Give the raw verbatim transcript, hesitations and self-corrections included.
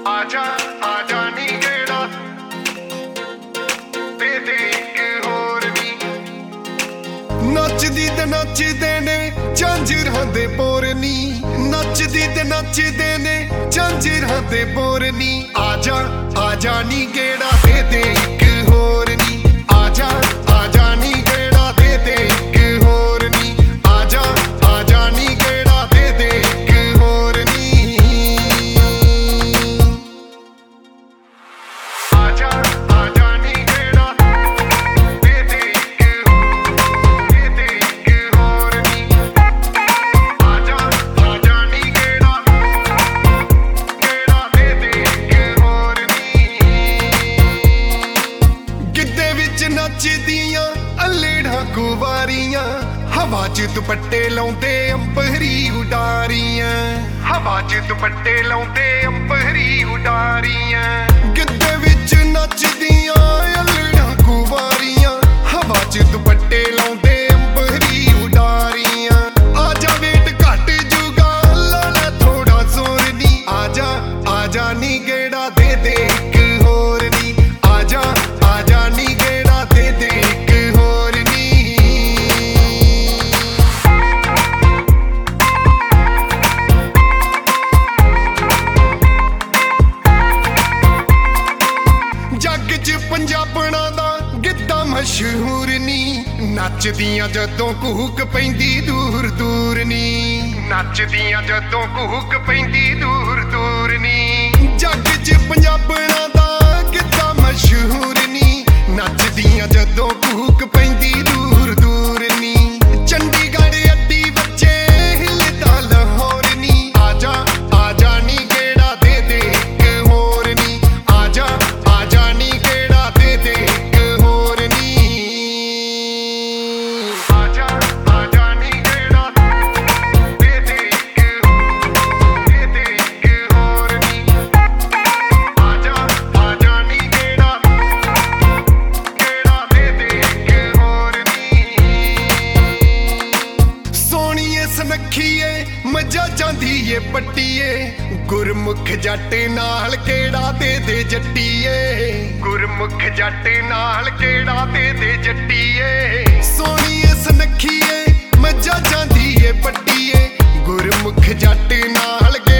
आजा आजा नी गेड़ा दे दे इक होर नी। नचदी ते नचदे ने झांजरां दे बोर नी, नचदी ते नचदे ने झांजरां दे बोर नी। आजा आजा नी गेड़ा दे दे इक होर नी, आजा आजा नी गेड़ा दे दे इक होर नी, आजा आजा नी गेड़ा दे दे इक होर नी। आजा आजा नी गेड़ा दे दे इक दे दे इक होर नी, आजा आजा नी गेड़ा गेड़ा दे दे इक होर नी। गिद्दे विच नचदियां अल्लड़ां कुवारियां, हवा च दुपट्टे लाउंदे अंबरी उडारियां, हवा च दुपट्टे लाउंदे अंबरी उडारियां। गिद्दे विच नचदियां अल्लड़ां कुवारियां, हवा च दुपट्टे लाउंदे अंबरी उडारियां। आजा वेट घट जूगा ला लै थोड़ा जोर नी, आजा आजा नी गेड़ा दे दे इक होर नी, आजा आजा नी गेड़ा दे दे इक होर नी। जग च पंजाबणा दा गिद्दा मशहूर नी, नचदियां जदों कूक पैंदी दूर दूर नी, नचदियां जदों कूक पैंदी दूर दूर नी। जग च पंजाबणा दा गिद्दा मशहूर नी, नचदियां जदों कूक पैंदी दूर दूर नी। चंडीगढ़ अड्डी बच्चे हिलदा लाहौर नी, आजा आजा नी गेड़ा दे दे इक होर नी, आजा आजा नी गेड़ा दे दे इक होर नी। आजा आजा नी गेड़ा दे दे इक दे दे इक होर नी, आजा आजा नी गेड़ा गेड़ा दे दे इक होर नी। सोहणीए सनखीए मजा जांदी ए पट्टीए, गुरमुख जट नाल केड़ा दे दे जट्टीए, गुरमुख जट नाल केड़ा दे दे जट्टीए। सोहणीए सनखीए मजा जांदी ए पट्टीए, गुरमुख जट नाल